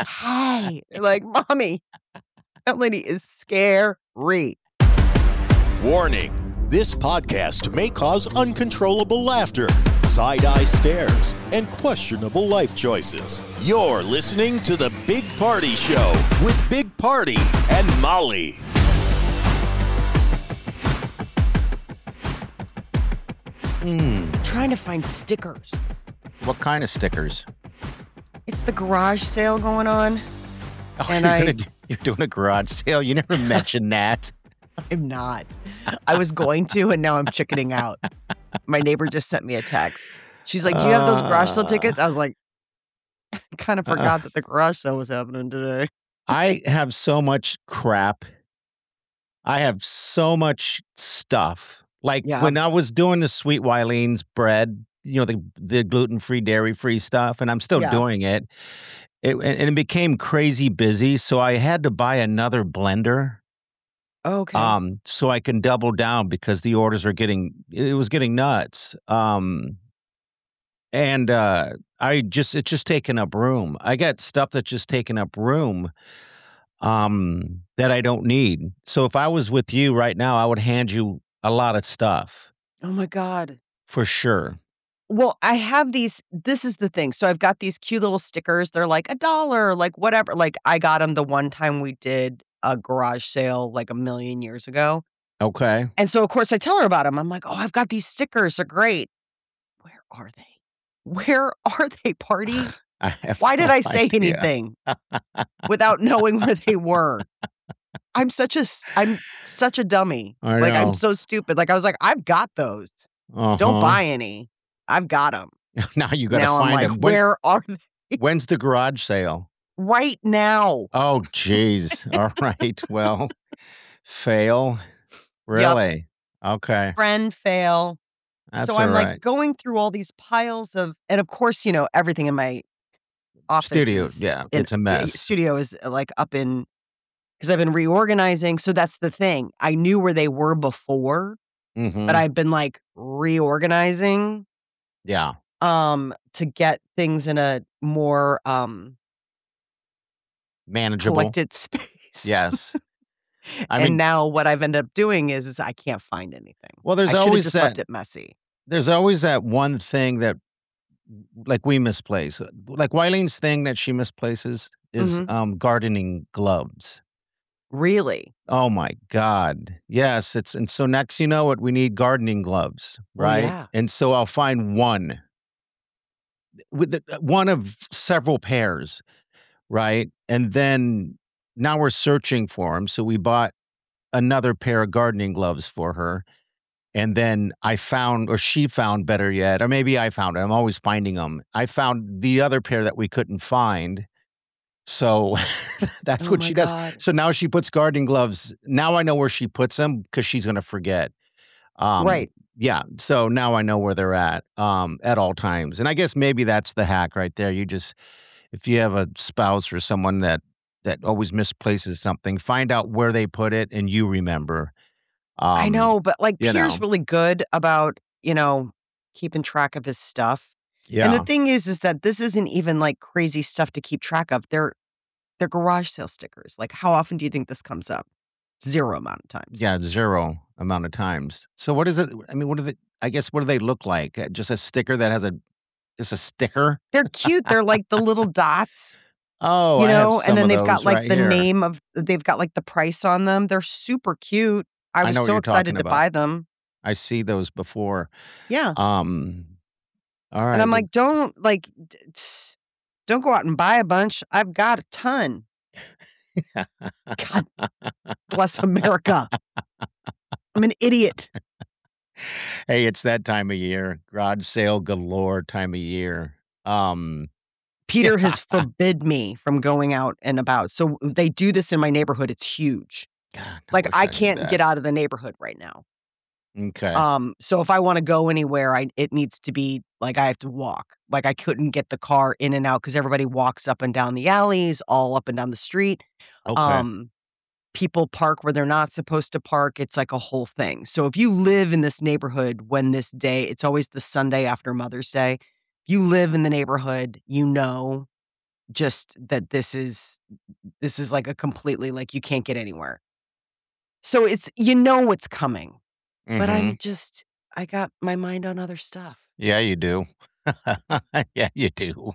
Hi. They're like, Mommy, that lady is scary. Warning. This podcast may cause uncontrollable laughter, side-eye stares, and questionable life choices. You're listening to The Big Party Show with Big Party and Molly. Trying to find stickers. What kind of stickers? It's the garage sale going on. Oh, And you're doing a garage sale. You never mentioned that. I'm not. I was going to, and now I'm chickening out. My neighbor just sent me a text. She's like, do you have those garage sale tickets? I was like, I kind of forgot that the garage sale was happening today. I have so much crap. I have so much stuff. Like when I was doing the Sweet Wylene's bread, the gluten-free, dairy-free stuff, and I'm still doing it. And it became crazy busy, so I had to buy another blender. Okay. So I can double down because the orders are it was getting nuts. It's just taking up room. I got stuff that's just taking up room, that I don't need. So if I was with you right now, I would hand you a lot of stuff. Oh my God. For sure. Well, I have these, this is the thing. So I've got these cute little stickers. They're like $1, like whatever. Like I got them the one time we did a garage sale like a million years ago. Okay. And so of course I tell her about them. I'm like, oh, I've got these stickers. They're great. Where are they? Where are they, Party? Why did I say anything without knowing where they were? I'm such a dummy. Like I'm so stupid. Like I was like, I've got those. Don't buy any. I've got them. Now you got to find them. Where are they? When's the garage sale? Right now. Oh, geez. All right. Well, fail. Really? Yep. Okay. Friend fail. That's so I'm all right. like going through all these piles of, and of course, everything in my office studio. It's a mess. Studio is like up in, because I've been reorganizing. So that's the thing. I knew where they were before, but I've been like reorganizing. Yeah. To get things in a more manageable, collected space. Yes. And now what I've ended up doing is I can't find anything. Well, there's I always just that left it messy. There's always that one thing that, like, we misplace. Like Wylene's thing that she misplaces is gardening gloves. Really? Oh my God. Yes. And so next, we need gardening gloves, right? Yeah. And so I'll find one one of several pairs, right? And then now we're searching for them. So we bought another pair of gardening gloves for her. And then I found, or she found, better yet, or maybe I found it. I'm always finding them. I found the other pair that we couldn't find. So that's what she does. So now she puts gardening gloves. Now I know where she puts them because she's going to forget. Right. Yeah. So now I know where they're at all times. And I guess maybe that's the hack right there. If you have a spouse or someone that always misplaces something, find out where they put it and you remember. I know, but like Peter's really good about, keeping track of his stuff. Yeah. And the thing is that this isn't even like crazy stuff to keep track of. They're garage sale stickers. Like, how often do you think this comes up? Zero amount of times. Yeah, zero amount of times. So what is it? I mean, what do they look like? Just a sticker that has just a sticker? They're cute. They're like the little dots. Oh, I have some and then of they've got those like right the here. name of, they've got like the price on them. They're super cute. I was know what so you're excited talking to about. buy them. I see those before. Yeah. All right. And I'm like, don't go out and buy a bunch. I've got a ton. God bless America. I'm an idiot. Hey, it's that time of year. Garage sale galore time of year. Peter has forbid me from going out and about. So they do this in my neighborhood. It's huge. God, Like I knew can't that. get out of the neighborhood right now. Okay. So if I want to go anywhere, it needs to be like I have to walk. Like I couldn't get the car in and out because everybody walks up and down the alleys, all up and down the street. Okay. People park where they're not supposed to park. It's like a whole thing. So if you live in this neighborhood when this day, it's always the Sunday after Mother's Day. If you live in the neighborhood, just that this is like a completely, like, you can't get anywhere. So it's, what's coming, but I got my mind on other stuff. Yeah, you do. Yeah, you do.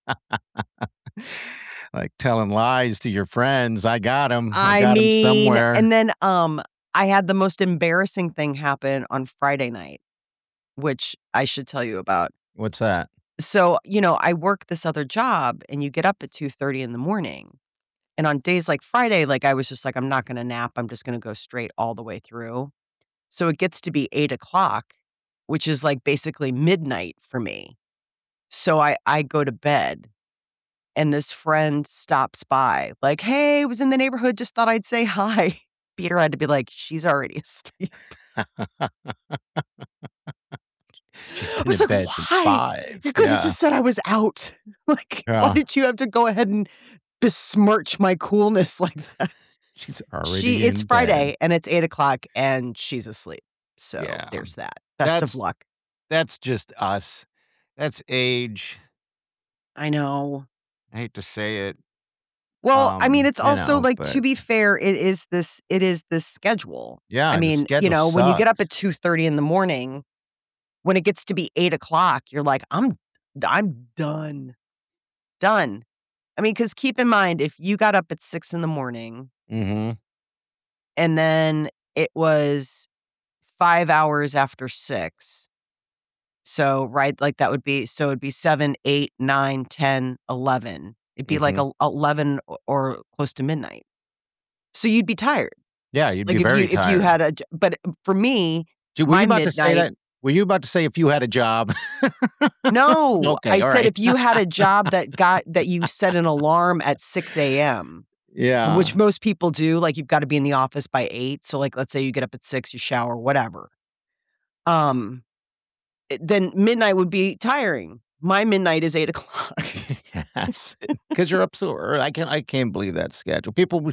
Like telling lies to your friends. I got him. I got him somewhere. And then I had the most embarrassing thing happen on Friday night, which I should tell you about. What's that? So, I work this other job and you get up at 2:30 in the morning. And on days like Friday, like I was just like, I'm not going to nap. I'm just going to go straight all the way through. So it gets to be 8:00, which is like basically midnight for me. So I go to bed and this friend stops by like, hey, was in the neighborhood. Just thought I'd say hi. Peter had to be like, she's already asleep. She's been in bed since 5. You could have just said I was out. Like, why did you have to go ahead and besmirch my coolness like that? She's already It's Friday and it's 8:00 and she's asleep. So there's that. Best of luck. That's just us. That's age. I know. I hate to say it. Well, I mean, it's also like, to be fair, it is this schedule. Yeah. I mean, when you get up at 2:30 in the morning, when it gets to be 8:00, you're like, I'm done. Done. I mean, because keep in mind, if you got up at 6 in the morning and then it was 5 hours after 6. So, right, like that would be, so it'd be 7, 8, 9, 10, 11. It'd be like 11 or close to midnight. So you'd be tired. Yeah, you'd be very tired. If you had but for me, were you about to say that? Were you about to say if you had a job? No, okay, I said if you had a job that you set an alarm at 6 a.m. Yeah. Which most people do. Like, you've got to be in the office by 8. So, like, let's say you get up at 6, you shower, whatever. Then midnight would be tiring. My midnight is 8:00. Yes, because you're up so early. I can't believe that schedule. People,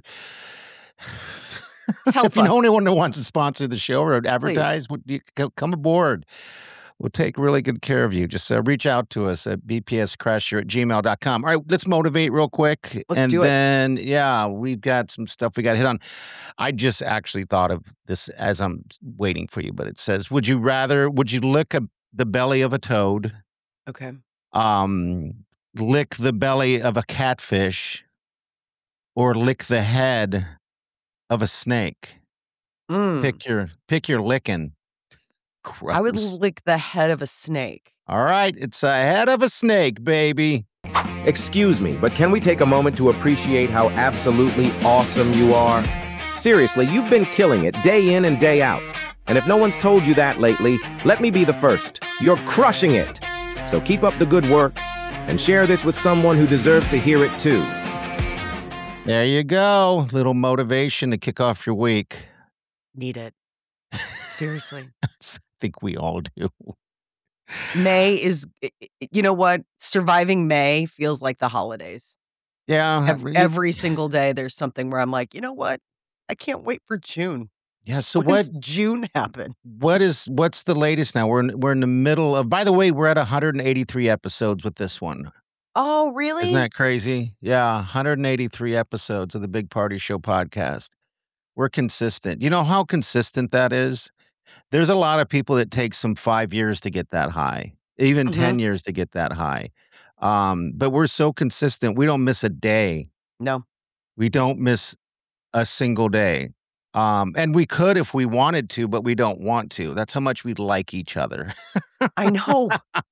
if you know anyone who wants to sponsor the show or advertise, come aboard. We'll take really good care of you. Just reach out to us at bpscrasher@gmail.com. All right, let's motivate real quick. Let's do it. And then, we've got some stuff we got to hit on. I just actually thought of this as I'm waiting for you, but it says, would you lick the belly of a toad? Okay. Lick the belly of a catfish, or lick the head of a snake? Pick your licking. Gross. I would lick the head of a snake. All right, it's a head of a snake, baby. Excuse me, but can we take a moment to appreciate how absolutely awesome you are? Seriously, you've been killing it day in and day out. And if no one's told you that lately, let me be the first. You're crushing it. So keep up the good work and share this with someone who deserves to hear it too. There you go. Little motivation to kick off your week. Need it. Seriously. I think we all do. May is, you know what? Surviving May feels like the holidays. Yeah. Every single day there's something where I'm like, you know what? I can't wait for June. Yeah, so when does June happen? What's the latest now? We're in the middle of, by the way, we're at 183 episodes with this one. Oh, really? Isn't that crazy? Yeah, 183 episodes of the Big Party Show podcast. We're consistent. You know how consistent that is? There's a lot of people that take some 5 years to get that high, even 10 years to get that high. But we're so consistent. We don't miss a day. No. We don't miss a single day. And we could if we wanted to, but we don't want to. That's how much we like each other. I know.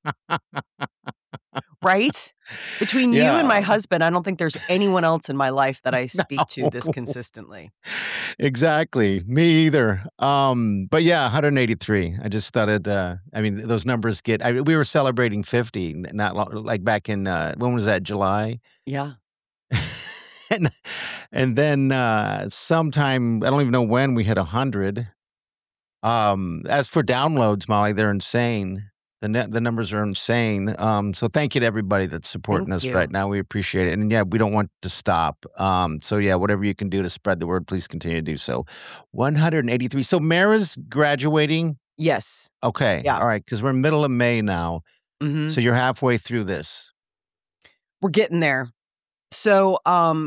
Right? Between you and my husband, I don't think there's anyone else in my life that I speak to this consistently. Exactly. Me either. But yeah, 183. I just started, those numbers we were celebrating 50, like back in, when was that, July? Yeah. And then sometime, I don't even know when, we hit 100. As for downloads, Molly, they're insane. The numbers are insane. So thank you to everybody that's supporting us right now. We appreciate it. And yeah, we don't want to stop. So yeah, whatever you can do to spread the word, please continue to do so. 183. So Mara's graduating? Yes. Okay. Yeah. All right. Because we're middle of May now. Mm-hmm. So you're halfway through this. We're getting there. So,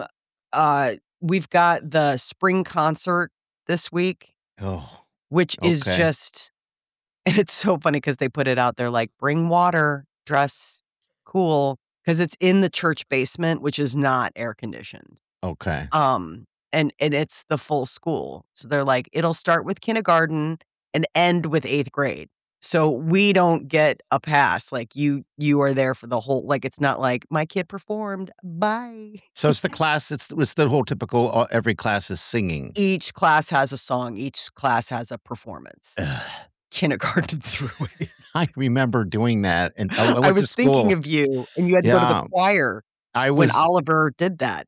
we've got the spring concert this week, which is just, and it's so funny because they put it out there like, bring water, dress cool, because it's in the church basement, which is not air conditioned. Okay. And it's the full school. So they're like, it'll start with kindergarten and end with 8th grade. So we don't get a pass. Like you are there for the whole, like, it's not like my kid performed. Bye. So it's the class. It's the whole typical, every class is singing. Each class has a song. Each class has a performance. Kindergarten through it. I remember doing that. And I was thinking of you, and you had to go to the choir when Oliver did that.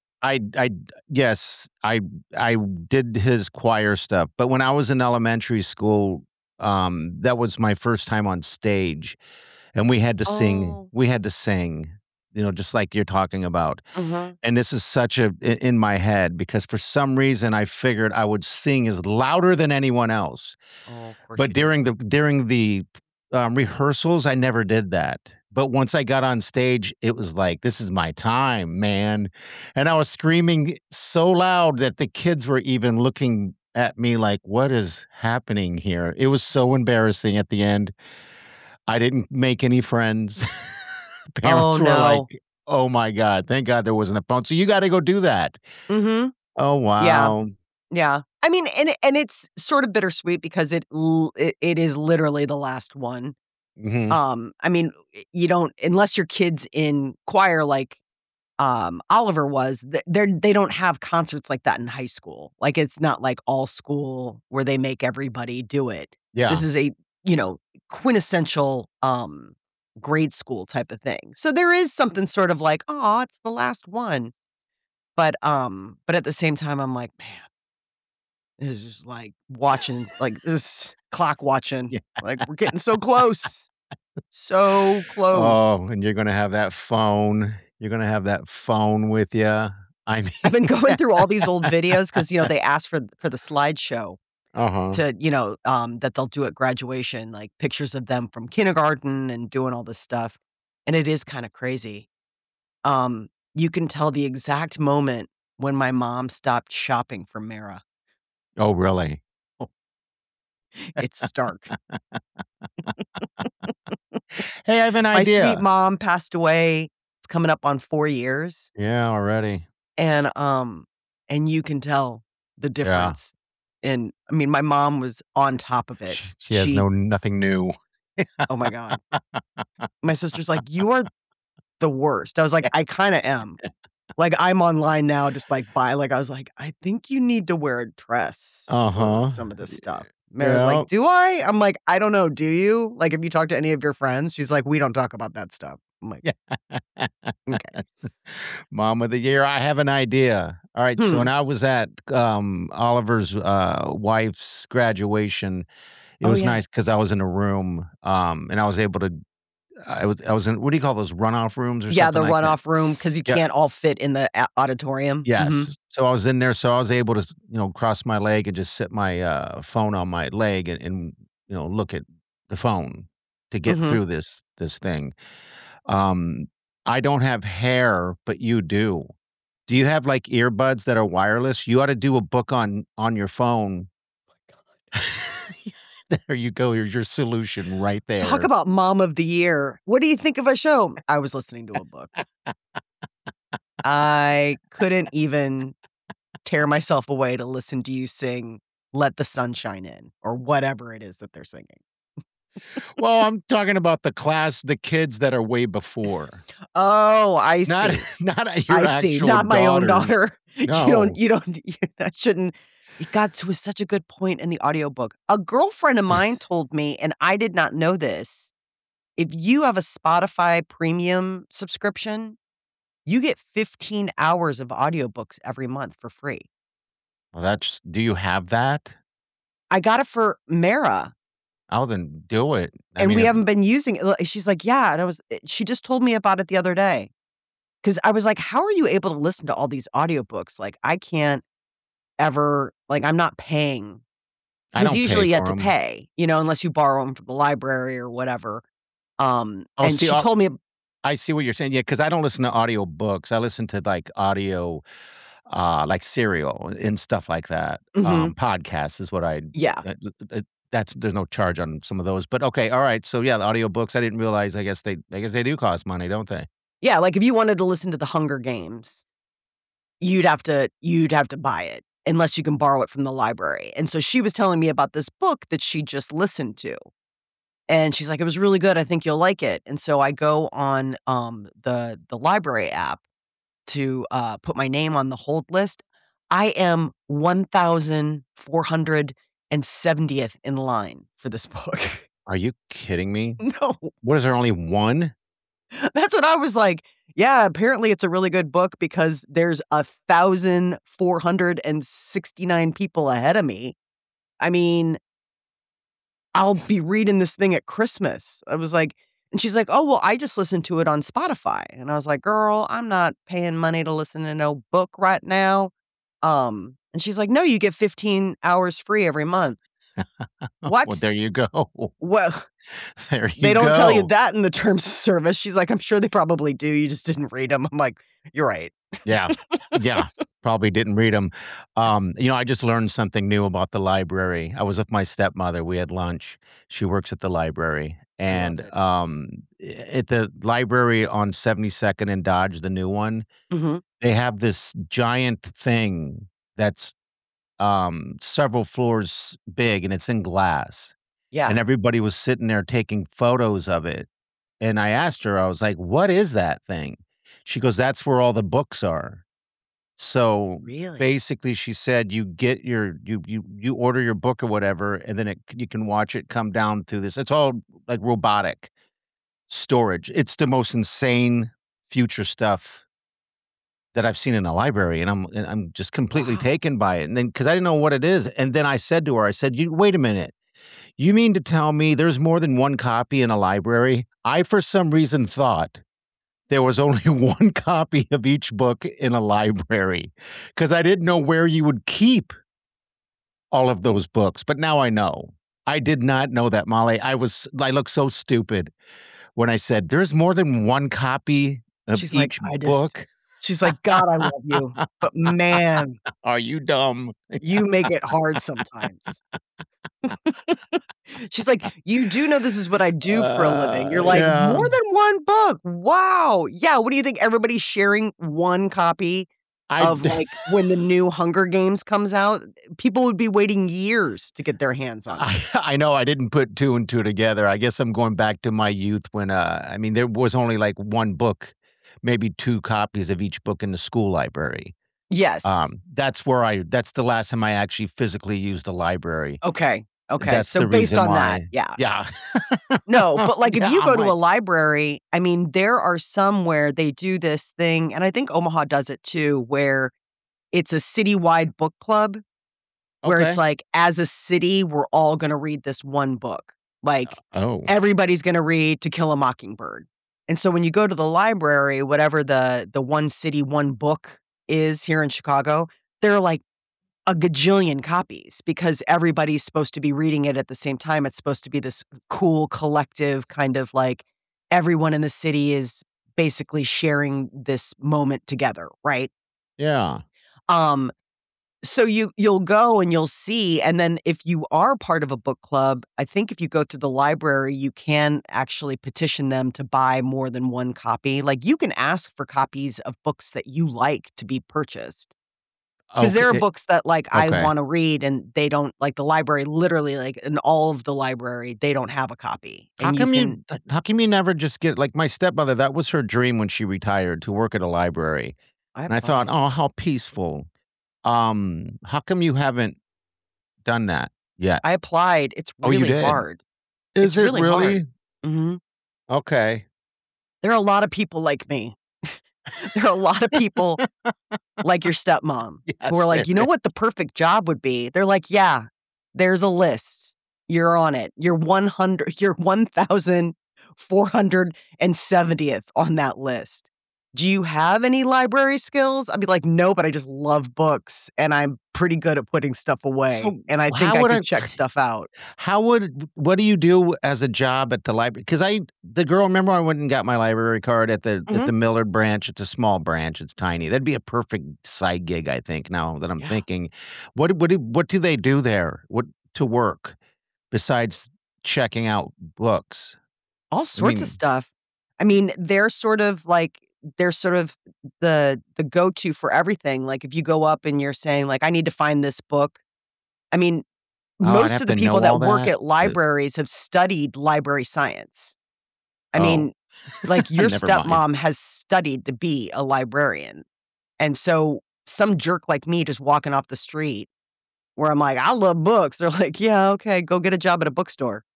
Yes, I did his choir stuff. But when I was in elementary school, that was my first time on stage, and we had to sing. We had to sing, just like you're talking about. And this is such in my head because for some reason I figured I would sing as louder than anyone else. But during the rehearsals, I never did that. But once I got on stage, it was like, this is my time, man. And I was screaming so loud that the kids were even looking at me like, what is happening here? It was so embarrassing at the end. I didn't make any friends. Parents were like, oh my God, thank God there wasn't a phone. So you got to go do that. Mm-hmm. Oh, wow. Yeah. I mean, and it's sort of bittersweet because it is literally the last one. Mm-hmm. I mean, you don't, unless your kid's in choir like Oliver was, they don't have concerts like that in high school. Like it's not like all school where they make everybody do it. Yeah. This is a, quintessential grade school type of thing. So there is something sort of like, oh, it's the last one. But at the same time, I'm like, man, this is just like watching, like this clock watching. Yeah. Like we're getting so close. So close. Oh, and you're going to have that phone. You're going to have that phone with you. I mean, I've been going through all these old videos because, they asked for the slideshow to, that they'll do at graduation, like pictures of them from kindergarten and doing all this stuff. And it is kind of crazy. You can tell the exact moment when my mom stopped shopping for Mara. Oh, really? Oh. It's stark. Hey, I have an idea. My sweet mom passed away. It's coming up on 4 years. Yeah, already. And you can tell the difference. Yeah. And I mean, my mom was on top of it. She has nothing new. Oh my God. My sister's like, you are the worst. I was like, I kind of am. Like I'm online now, just like I was like, I think you need to wear a dress for some of this stuff. Mara's like, do I? I'm like, I don't know. Do you? Like, if you talk to any of your friends, she's like, we don't talk about that stuff. I'm like, okay. Mom of the year. I have an idea. All right. So when I was at Oliver's wife's graduation, it was nice because I was in a room and I was able to. I was in, what do you call those, runoff rooms or something? Yeah, the runoff room because you can't all fit in the auditorium. Yes. Mm-hmm. So I was in there, so I was able to, cross my leg and just sit my phone on my leg and look at the phone to get through this thing. I don't have hair, but you do. Do you have like earbuds that are wireless? You ought to do a book on your phone. Oh my God. There you go. Here's your solution right there. Talk about mom of the year. What do you think of a show? I was listening to a book. I couldn't even tear myself away to listen to you sing Let the Sun Shine In or whatever it is that they're singing. Well, I'm talking about the kids that are way before. Oh, I see. Not your actual Not my own daughters. daughter. No. I shouldn't. It got to such a good point in the audiobook. A girlfriend of mine told me, and I did not know this, if you have a Spotify premium subscription, you get 15 hours of audiobooks every month for free. Well, do you have that? I got it for Mara. Oh, then do it. We haven't been using it. She's like, yeah. And she just told me about it the other day. Because I was like, how are you able to listen to all these audiobooks? Like, I can't ever, like, I'm not paying. Because usually you have to pay, unless you borrow them from the library or whatever. And she told me, I see what you're saying. Yeah, because I don't listen to audio books. I listen to like audio, like Serial and stuff like that. Podcasts is what Yeah. There's no charge on some of those. But okay, all right. So yeah, the audio books. I didn't realize. I guess they do cost money, don't they? Yeah, like if you wanted to listen to the Hunger Games, you'd have to buy it unless you can borrow it from the library. And so she was telling me about this book that she just listened to. And she's like, it was really good. I think you'll like it. And so I go on the library app to put my name on the hold list. I am 1,470th in line for this book. Are you kidding me? No. What, is there only one? That's what I was like. Yeah, apparently it's a really good book because there's 1,469 people ahead of me. I mean, I'll be reading this thing at Christmas. I was like, and she's like, oh, well, I just listened to it on Spotify. And I was like, girl, I'm not paying money to listen to no book right now. And she's like, no, you get 15 hours free every month. What? Well, there you go. Well, there you go. They don't tell you that in the terms of service. She's like, I'm sure they probably do. You just didn't read them. I'm like, you're right. Yeah. Probably didn't read them. I just learned something new about the library. I was with my stepmother. We had lunch. She works at the library. And at the library on 72nd and Dodge, the new one, they have this giant thing that's several floors big, and it's in glass. Yeah. And everybody was sitting there taking photos of it. And I asked her, I was like, what is that thing? She goes, that's where all the books are. So really? Basically she said you get you order your book or whatever, and then you can watch it come down through this. It's all like robotic storage. It's the most insane future stuff that I've seen in a library, and I'm just completely taken by it. And then because I didn't know what it is, and then I said to her, wait a minute. You mean to tell me there's more than one copy in a library? I, for some reason, thought there was only one copy of each book in a library because I didn't know where you would keep all of those books. But now I know. I did not know that, Molly. I looked so stupid when I said there's more than one copy of each book. She's like, God, I love you. But man. Are you dumb? You make it hard sometimes. She's like, you do know this is what I do for a living. You're like, more than one book. Wow. Yeah. What do you think? Everybody's sharing one copy of like when the new Hunger Games comes out? People would be waiting years to get their hands on it. I know. I didn't put two and two together. I guess I'm going back to my youth when, there was only like one book, maybe two copies of each book in the school library. Yes. That's the last time I actually physically used a library. Okay. So based on that, yeah. Yeah. No, but like if you go to a library, there are some where they do this thing, and I think Omaha does it too, where it's a citywide book club where it's like, as a city, we're all going to read this one book. Like everybody's going to read To Kill a Mockingbird. And so when you go to the library, whatever the one city, one book is here in Chicago, there are like a gajillion copies because everybody's supposed to be reading it at the same time. It's supposed to be this cool collective kind of like everyone in the city is basically sharing this moment together, right? Yeah. So you'll go and you'll see, and then if you are part of a book club, I think if you go through the library, you can actually petition them to buy more than one copy. Like you can ask for copies of books that you like to be purchased. Because there are books that I want to read and they don't, like the library, literally like in all of the library, they don't have a copy. How come you never just get, like my stepmother, that was her dream when she retired, to work at a library. I thought, oh, how peaceful. How come you haven't done that yet? I applied. It's really hard. Is it really? Mm-hmm. Okay. There are a lot of people like me. There are a lot of people like your stepmom who are like, you know what the perfect job would be? They're like, yeah, there's a list. You're on it. You're 1,470th on that list. do you have any library skills? I'd be like, no, but I just love books and I'm pretty good at putting stuff away. So and I think how I would can check stuff out. what do you do as a job at the library? Because remember I went and got my library card at the Millard branch. It's a small branch. It's tiny. That'd be a perfect side gig, I think, now that I'm thinking. What do they do there? What to work besides checking out books? All sorts of stuff. I mean, they're sort of the go-to for everything. Like if you go up and you're saying like, I need to find this book. I mean, most of the people that work at libraries have studied library science. I mean, like your stepmom has studied to be a librarian. And so some jerk like me just walking off the street where I'm like, I love books. They're like, yeah, okay, go get a job at a bookstore.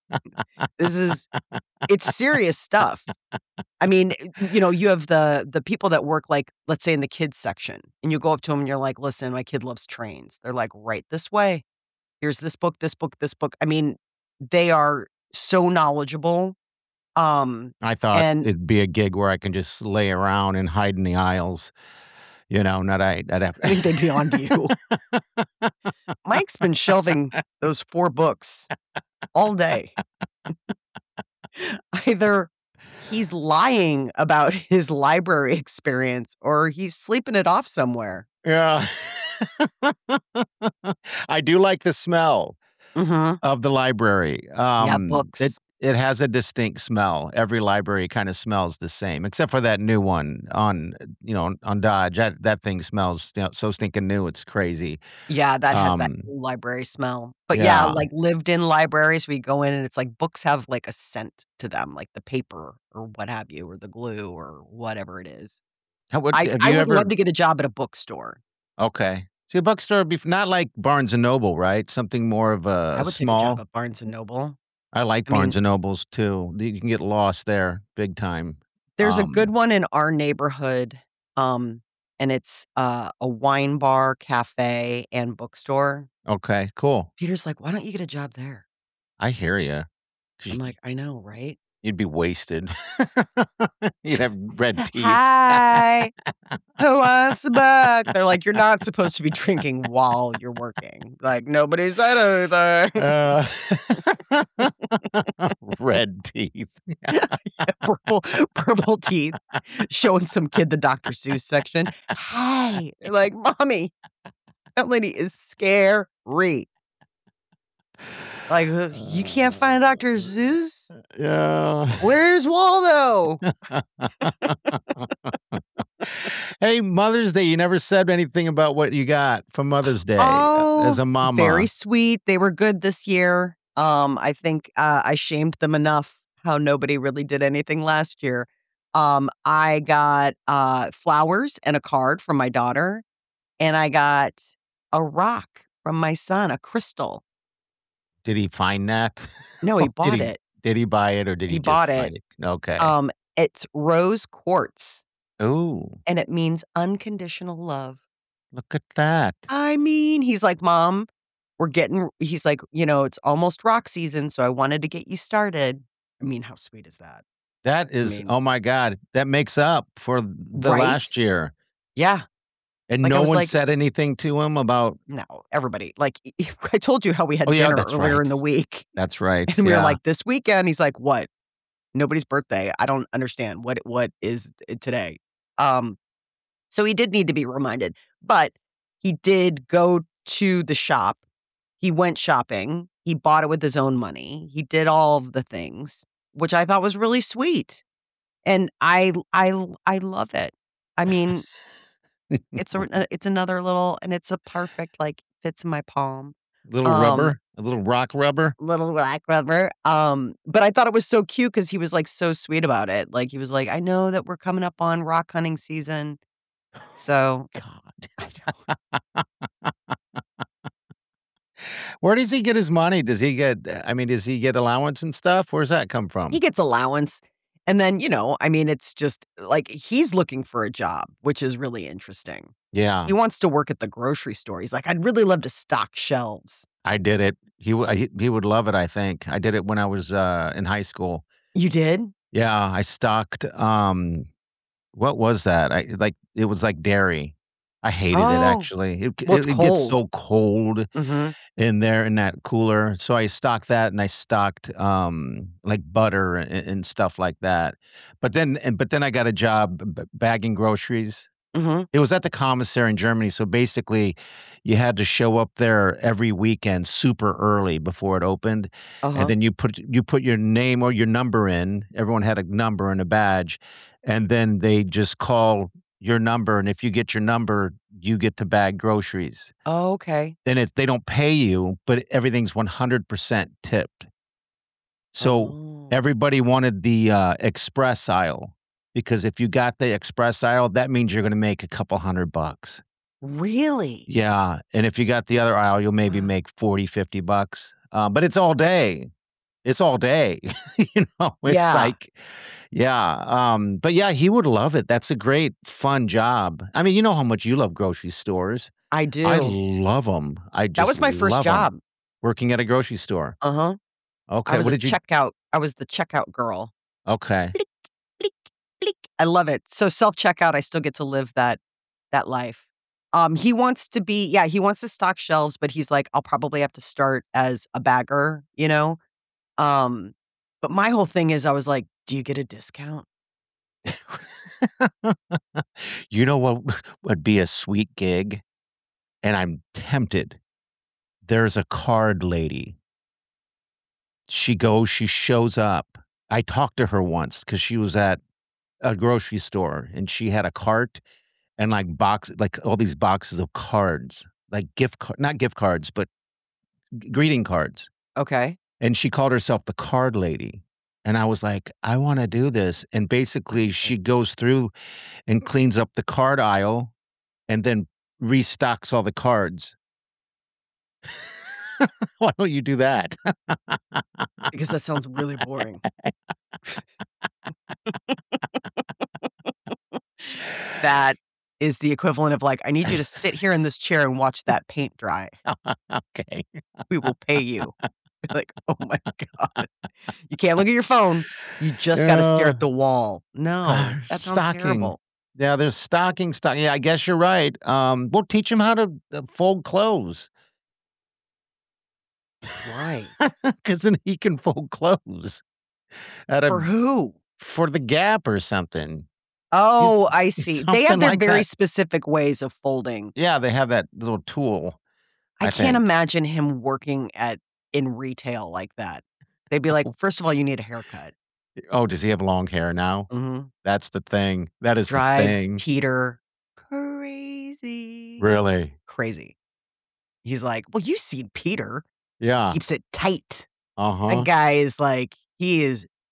It's serious stuff. I mean, you have the people that work like, let's say in the kids section, and you go up to them and you're like, listen, my kid loves trains. They're like, right this way. Here's this book, this book, this book. I mean, they are so knowledgeable. I thought it'd be a gig where I can just lay around and hide in the aisles. I'd have I think they'd be on to you. Mike's been shelving those 4 books all day. Either he's lying about his library experience or he's sleeping it off somewhere. Yeah. I do like the smell of the library. Books. It has a distinct smell. Every library kind of smells the same, except for that new one on Dodge. That thing smells so stinking new. It's crazy. Yeah, that has that new library smell. But yeah, like lived-in libraries, we go in and it's like books have like a scent to them, like the paper or what have you, or the glue or whatever it is. I would love to get a job at a bookstore. Okay. See, a bookstore would be not like Barnes & Noble, right? Something more of a small. I would take a job at Barnes & Noble. I like Barnes & Nobles, too. You can get lost there big time. There's a good one in our neighborhood, and it's a wine bar, cafe, and bookstore. Okay, cool. Peter's like, why don't you get a job there? I hear you. I'm like, I know, right? You'd be wasted. You'd have red teeth. Hi, who wants a book? They're like, you're not supposed to be drinking while you're working. Like, nobody said anything. Red teeth. Purple teeth. Showing some kid the Dr. Seuss section. Hi. They're like, Mommy, that lady is scary. Like, you can't find Dr. Seuss? Yeah. Where's Waldo? Hey, Mother's Day, you never said anything about what you got for Mother's Day as a mama. Very sweet. They were good this year. I think I shamed them enough how nobody really did anything last year. I got flowers and a card from my daughter, and I got a rock from my son, a crystal. Did he find that? No, he bought it. Did he buy it or did he just bought find it? Okay. It's rose quartz. Ooh. And it means unconditional love. Look at that. I mean, he's like, Mom, he's like, it's almost rock season, so I wanted to get you started. I mean, how sweet is that? That is, oh my God, that makes up for the last year. Yeah. And no one said anything to him about... No, everybody. Like, I told you how we had dinner earlier in the week. That's right. And we were like, this weekend? He's like, what? Nobody's birthday. I don't understand. What is it today? So he did need to be reminded. But he did go to the shop. He went shopping. He bought it with his own money. He did all of the things, which I thought was really sweet. And I love it. I mean... It's another little, and it's a perfect, like, fits in my palm. Little rubber, a little rock rubber. Little rock rubber. But I thought it was so cute because he was like so sweet about it. Like he was like, I know that we're coming up on rock hunting season. So God. Where does he get his money? Does he get allowance and stuff? Where's that come from? He gets allowance. And then, it's just like he's looking for a job, which is really interesting. Yeah. He wants to work at the grocery store. He's like, I'd really love to stock shelves. I did it. He would love it, I think. I did it when I was in high school. You did? Yeah, I stocked What was that? It was like dairy. I hated it actually. It gets so cold in there in that cooler. So I stocked that and I stocked like butter and stuff like that. But then I got a job bagging groceries. It was at the commissary in Germany. So basically you had to show up there every weekend super early before it opened. And then you put your name or your number in. Everyone had a number and a badge. And then they just call your number, and if you get your number, you get to bag groceries. Oh, okay. And they don't pay you, but everything's 100% tipped. So everybody wanted the express aisle, because if you got the express aisle, that means you're going to make a couple $100. Really? Yeah. And if you got the other aisle, you'll maybe make $40-$50. But it's all day. It's all day. It's like, yeah. But yeah, he would love it. That's a great, fun job. I mean, you know how much you love grocery stores. I do. I love them. That was my first job. Working at a grocery store. Okay. What did you? I was the checkout girl. Okay. Blick, blick, blick. I love it. So self-checkout, I still get to live that life. He wants to stock shelves, but he's like, I'll probably have to start as a bagger, But my whole thing is, I was like, do you get a discount? You know what would be a sweet gig? And I'm tempted. There's a card lady. She shows up. I talked to her once because she was at a grocery store and she had a cart and like all these boxes of cards, like not gift cards, but greeting cards. Okay. And she called herself the card lady. And I was like, I want to do this. And basically she goes through and cleans up the card aisle and then restocks all the cards. Why don't you do that? Because that sounds really boring. That is the equivalent of like, I need you to sit here in this chair and watch that paint dry. Okay. We will pay you. Like, oh my God. You can't look at your phone. You just got to stare at the wall. No, that sounds terrible. Yeah, there's stocking. Yeah, I guess you're right. We'll teach him how to fold clothes. Why? Because then he can fold clothes. For who? For the Gap or something. Oh, I see. They have their very specific ways of folding. Yeah, they have that little tool. I can't imagine him working in retail like that. They'd be like, first of all, you need a haircut. Oh, does he have long hair now? Mm-hmm. That's the thing. That is the thing. Peter crazy. Really? Crazy. He's like, well, you've seen Peter. Yeah. Keeps it tight. Uh-huh. That guy is like, he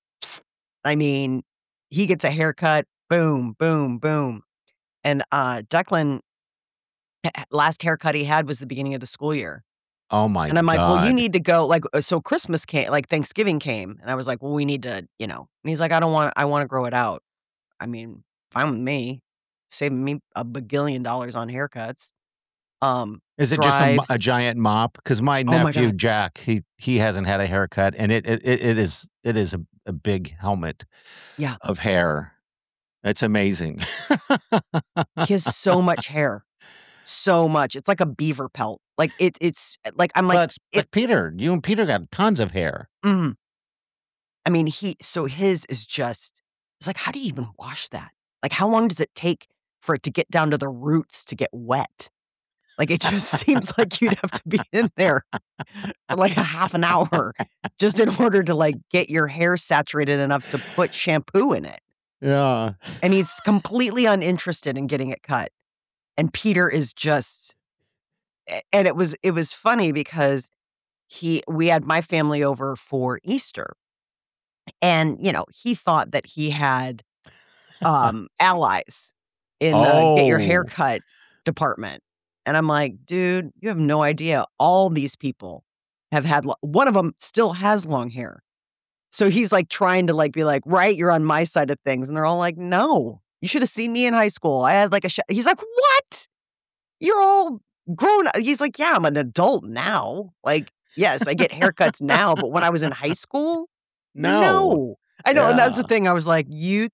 gets a haircut. Boom, boom, boom. And Declan, last haircut he had was the beginning of the school year. Oh my God. And I'm like, well, you need to go, like, so Christmas came, like Thanksgiving came. And I was like, well, we need to, and he's like, I want to grow it out. I mean, fine with me. Saving me $1 bagillion on haircuts. Is it just a giant mop? Because my nephew Jack, he hasn't had a haircut, and it is a big helmet of hair. It's amazing. He has so much hair. So much. It's like a beaver pelt. Like it's like I'm like but Peter, you and Peter got tons of hair. Mm. I mean, his is just, it's like, how do you even wash that? Like, how long does it take for it to get down to the roots to get wet? Like, it just seems like you'd have to be in there for like a half an hour just in order to like get your hair saturated enough to put shampoo in it. Yeah. And he's completely uninterested in getting it cut. And Peter is just, and it was funny because we had my family over for Easter. And, he thought that he had allies in the get your hair cut department. And I'm like, dude, you have no idea. All these people have had, one of them still has long hair. So he's like trying to like be like, right, you're on my side of things. And they're all like, no, you should have seen me in high school. I had like he's like, what? You're all grown up. He's like, yeah, I'm an adult now. Like, yes, I get haircuts now. But when I was in high school, no. I know. Yeah. And that's the thing. I was like, you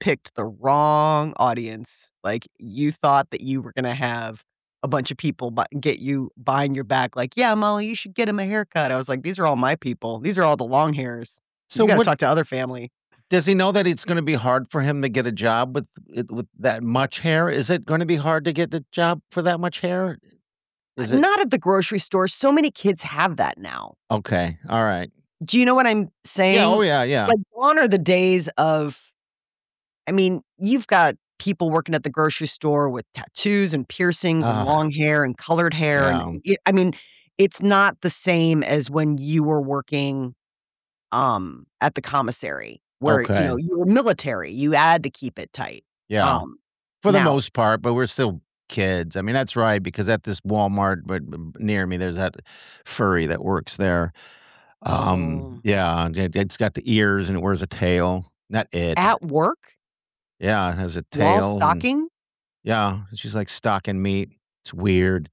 picked the wrong audience. Like, you thought that you were going to have a bunch of people get you behind your back. Like, yeah, Molly, you should get him a haircut. I was like, these are all my people. These are all the long hairs. So you got to talk to other family. Does he know that it's going to be hard for him to get a job with that much hair? Is it going to be hard to get the job for that much hair? Is it? Not at the grocery store. So many kids have that now. Okay. All right. Do you know what I'm saying? Yeah. Oh, yeah. Like, gone are the days of, I mean, you've got people working at the grocery store with tattoos and piercings and long hair and colored hair. Yeah. And I mean, it's not the same as when you were working at the commissary. Where, you were military. You had to keep it tight. Yeah. For the most part, but we're still kids. I mean, that's right, because at this Walmart near me, there's that furry that works there. Yeah, it's got the ears and it wears a tail. Not it. At work? Yeah, it has a tail. While stocking? Yeah, she's like stocking meat. It's weird.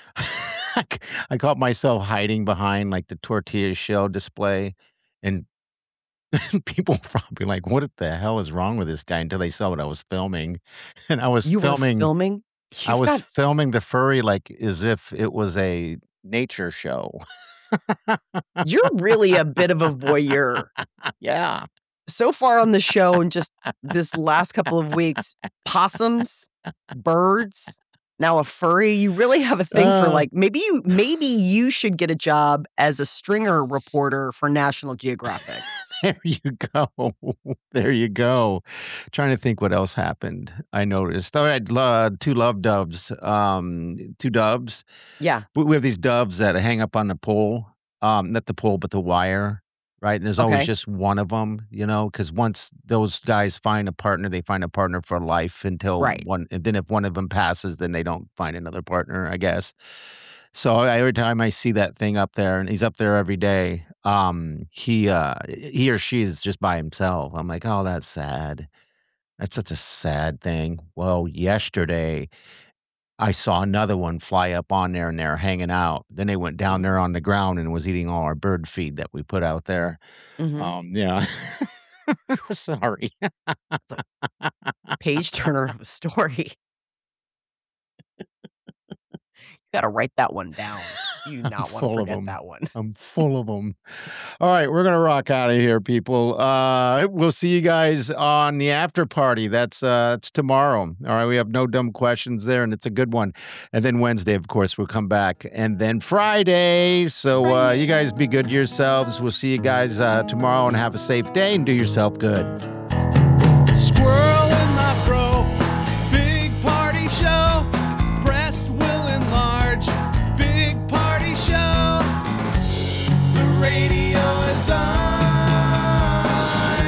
I caught myself hiding behind like the tortilla shell display, and people were probably like, what the hell is wrong with this guy, until they saw what I was filming. And I was filming. Were filming? I was filming the furry like as if it was a nature show. You're really a bit of a voyeur. Yeah. So far on the show, and just this last couple of weeks, possums, birds, now a furry. You really have a thing for, like, maybe you should get a job as a stringer reporter for National Geographic. There you go. There you go. Trying to think what else happened. I noticed. I had two love doves. Two doves. Yeah. We have these doves that hang up on the pole. Not the pole, but the wire. Right. And there's always just one of them, because once those guys find a partner, they find a partner for life until one. And then if one of them passes, then they don't find another partner, I guess. So every time I see that thing up there, and he's up there every day, he or she is just by himself. I'm like, oh, that's sad. That's such a sad thing. Well, yesterday I saw another one fly up on there, and they're hanging out. Then they went down there on the ground and was eating all our bird feed that we put out there. Mm-hmm. Yeah. Sorry. It's a page turner of a story. You got to write that one down. You not want to forget that one. I'm full of them. All right, we're gonna rock out of here, people. We'll see you guys on the after party. That's it's tomorrow. All right, we have no dumb questions there, and it's a good one. And then Wednesday, of course, we'll come back, and then Friday. So you guys be good to yourselves. We'll see you guys tomorrow, and have a safe day, and do yourself good. Squirrel in my fro, big party show. Breast will enlarge, big party show. The radio is on.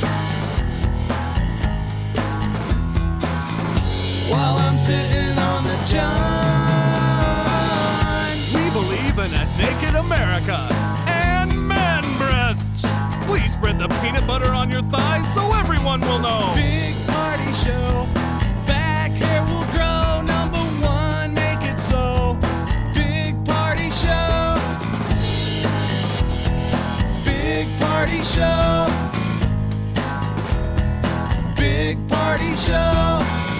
While I'm sitting on the john. We believe in a naked America and man breasts. Please spread the peanut butter on your thighs so everyone will know. Big party show. Back hair will grow. Number one, make it so. Big party show. Big party show. Big party show.